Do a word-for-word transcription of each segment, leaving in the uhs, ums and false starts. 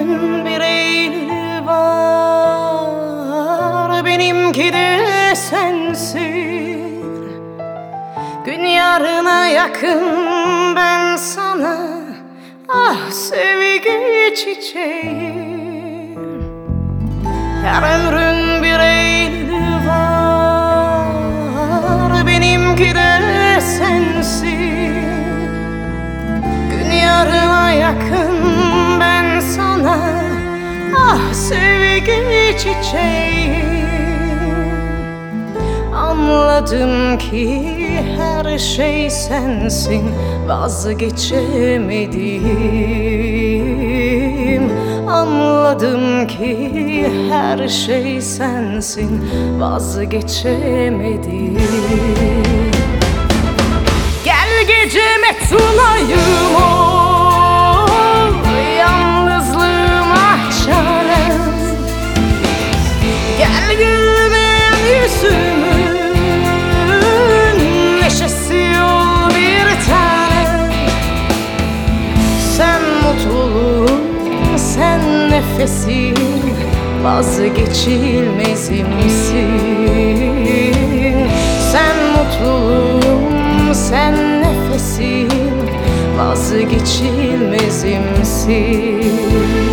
bir Eylül'ü var, benimki de sensin. Gün yarına yakın ben sana, ah sevgi çiçeğim. Her ömrün bir Eylül'ü var, benimki de sensin. Gün yarına yakın ben sana, ah sevgi çiçeğim. Anladım ki her şey sensin, vazgeçemedim. Anladım ki her şey sensin, vazgeçemedim. Gel geceme tunayım ol, yalnızlığıma çarem. Gel gülmeyen yüzümün neşesi ol bir tanem. Sen mutluluğum, sen nefesim, vazgeçilmezimsin. Sen mutluluğum, sen nefesim, vazgeçilmezimsin.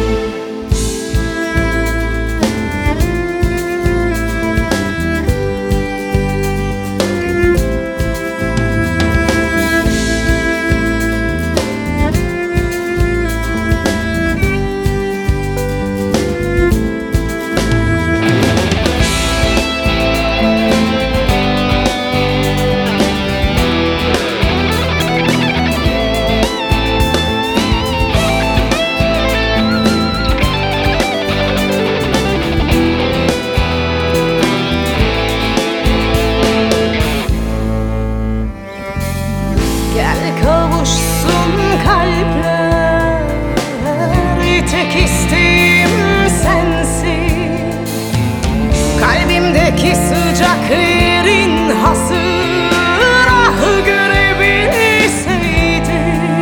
Kavuşsun kalpler, tek isteğim sensin. Kalbimdeki sıcak yerin hazır, ah görebilseydin.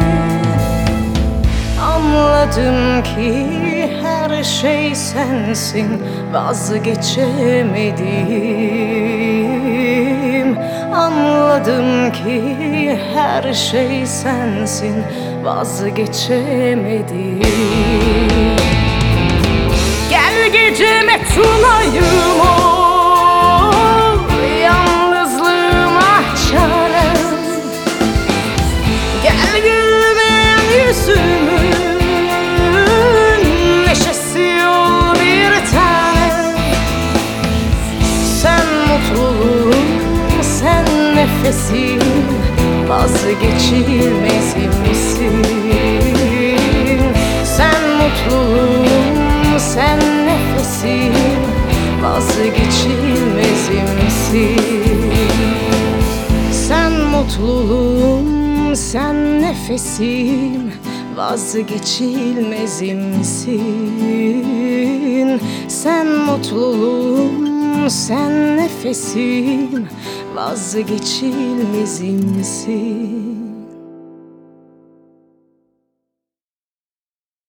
Anladım ki her şey sensin, vazgeçemedim. Anladım ki her şey sensin, vazgeçemedim. Gel geceme tunayım ol, yalnızlığıma çarem. Gel gülmeyen yüzümün neşesi ol bir tanem. Sen mutluluğum, sen nefesim, vazgeçilmezimsin. Sen mutluluğum, sen nefesim, vazgeçilmezimsin. Sen mutluluğum, sen nefesim, vazgeçilmezimsin. Sen mutluluğum, sen nefesim, vazgeçilmezimsin.